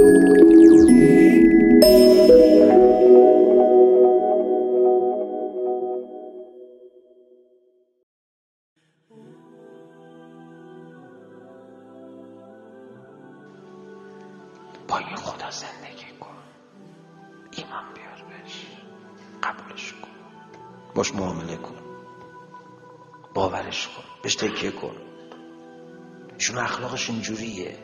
با این خدا زندگی کن، ایمان بیار بهش، قبولش کن، باش معامله کن، باورش کن، بهش تکیه کن. ایشون اخلاقش اینجوریه،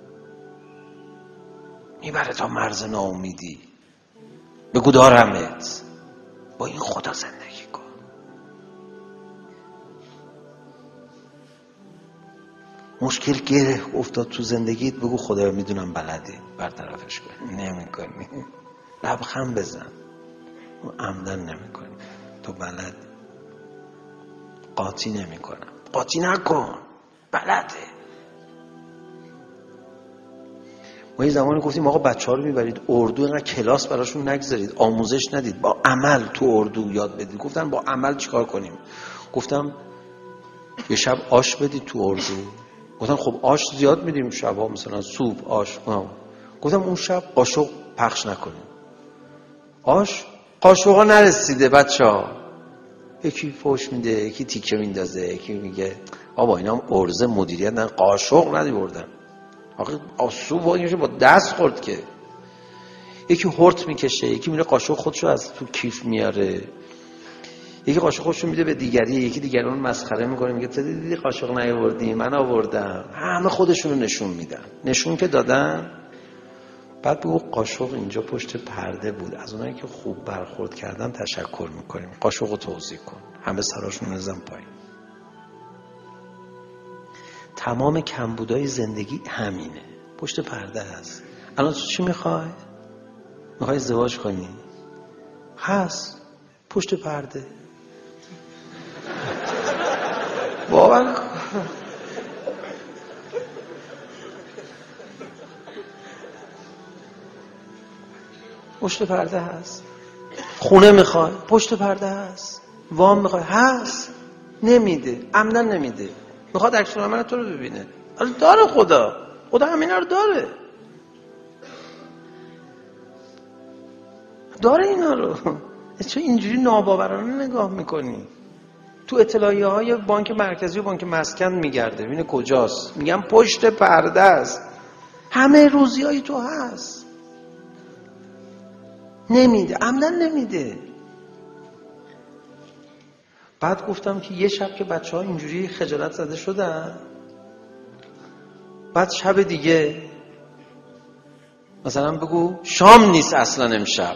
میبره تا مرز ناامیدی. بگو دارمت. با این خدا زندگی کن. مشکل گره افتاد تو زندگیت، بگو خدا میدونم بلدی برطرفش کنی. نمیکنی، لبخند بزن. عمدن نمیکنی، تو بلدی. قاطی نمیکنم، قاطی نکن، بلده. ما یه زمانی گفتیم آقا بچه ها رو میبرید اردو، اینقدر کلاس براشون نگذارید، آموزش ندید، با عمل تو اردو یاد بدید. گفتن با عمل چیکار کنیم؟ گفتم یه شب آش بدید تو اردو. گفتن خب آش زیاد میدیم شبا، مثلا سوپ آش. گفتم اون شب قاشق پخش نکنیم. آش قاشقا نرسیده بچه‌ها، یکی فوش میده، یکی تیکه میندازه، یکی میگه آبا اینا هم ارزه مدیریت نه، قاشق ندیوردن. آخه آسو با دست خورد که. یکی هورت میکشه، یکی میره قاشق خودشو از تو کیف میاره، یکی قاشق خودشو میده به دیگری، یکی دیگری اون مسخره میکنه، میگه تو دیدی قاشق نیاوردی، من آوردم. همه خودشونو نشون میدن. نشون که دادن، بعد بگو قاشق اینجا پشت پرده بود، از اونایی که خوب برخورد کردن تشکر میکنیم، قاشقو توضیح کن. همه سراشون نزن پایین. تمام کمبودای زندگی همینه، پشت پرده هست. الان تو چی میخوای؟ میخوای ازدواج کنی؟ هست پشت پرده. باور کن. پشت پرده هست. خونه میخوای؟ پشت پرده هست. وام میخوای؟ هست. نمیده، عمدن نمیده. میخواد عکس‌العمل تو رو ببینه. حالا داره خدا همینا رو داره اینا رو. چه اینجوری ناباورانه نگاه میکنی؟ تو اطلاعیه های بانک مرکزی و بانک مسکن میگرده، ببینه کجاست. میگم پشت پرده است. همه روزی های تو هست. نمیده، عمدن نمیده. بعد گفتم که یه شب که بچه ها اینجوری خجالت زده شدن، بعد شب دیگه مثلا بگو شام نیست اصلا امشب،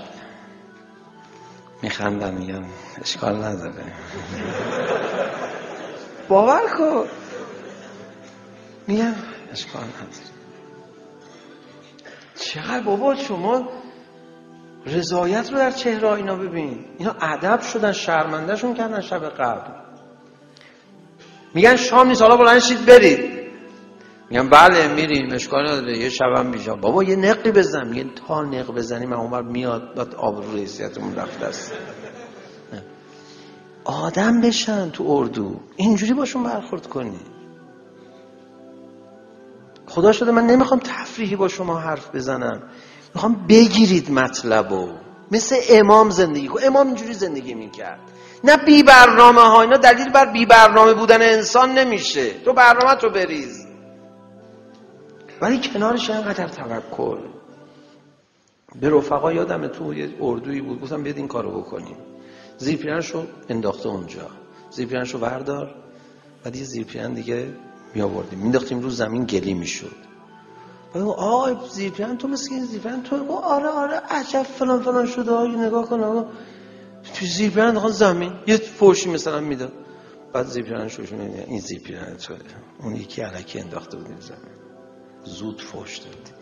میخندن میگن اشکال نداره. باور کن، میگن اشکال نداره. چقدر بابا شما رضایت رو در چهره اینا ببین. اینا ادب شدن، شرمندهشون کردن شب قبل. میگن شام نیست، حالا بلند شید برید. میگن بله میریم، اشکال نداره، یه شبم بیجا. بابا یه نقی بزن. میگن تا نق بزنیم اونور میاد، بعد آبرو حیثیتمون رفته است. آدم بشن تو اردو، اینجوری باشون برخورد کنی. خدا شده من نمیخوام تفریحی با شما حرف بزنم، میخوام بگیرید مطلبو. مثل امام زندگی کن. امام اینجوری زندگی میکرد، نه بی برنامه ها. اینا دلیل بر بی برنامه بودن انسان نمیشه. تو برنامه تو بریز، ولی کنارش اینقدر توکل. به رفقا یادمه تو یه اردویی بود، گفتم بیاد این کارو بکنیم. زیرپیرنشو انداخته اونجا، زیرپیرنشو بردار. بعد یه زیرپیرن دیگه می آوردیم مینداختیم رو زمین، گلی میشد. آقا زیرپیرن تو مسکین، زیرپیرن تو. آره عجب فلان شده. نگاه کن آقا، تو زیرپیرن انداختن زمین، یه فوشی مثلا میداد. بعد زیرپیرن شوشون این زیرپیرن توه، اون یکی الکی انداخته بود زمین، زود فوش دادی.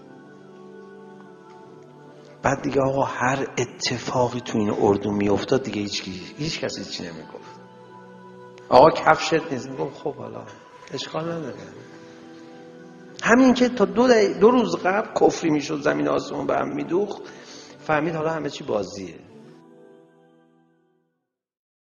بعد دیگه آقا هر اتفاقی تو این اردو میافتاد دیگه هیچ کسی هیچی نمیگفت. آقا کفشت نیست، میگم خب حالا اشکال نداره. همین که تا دو روز قبل کفری میشد، زمین آسمون به هم میدوخت، فهمید حالا همه چی بازیه.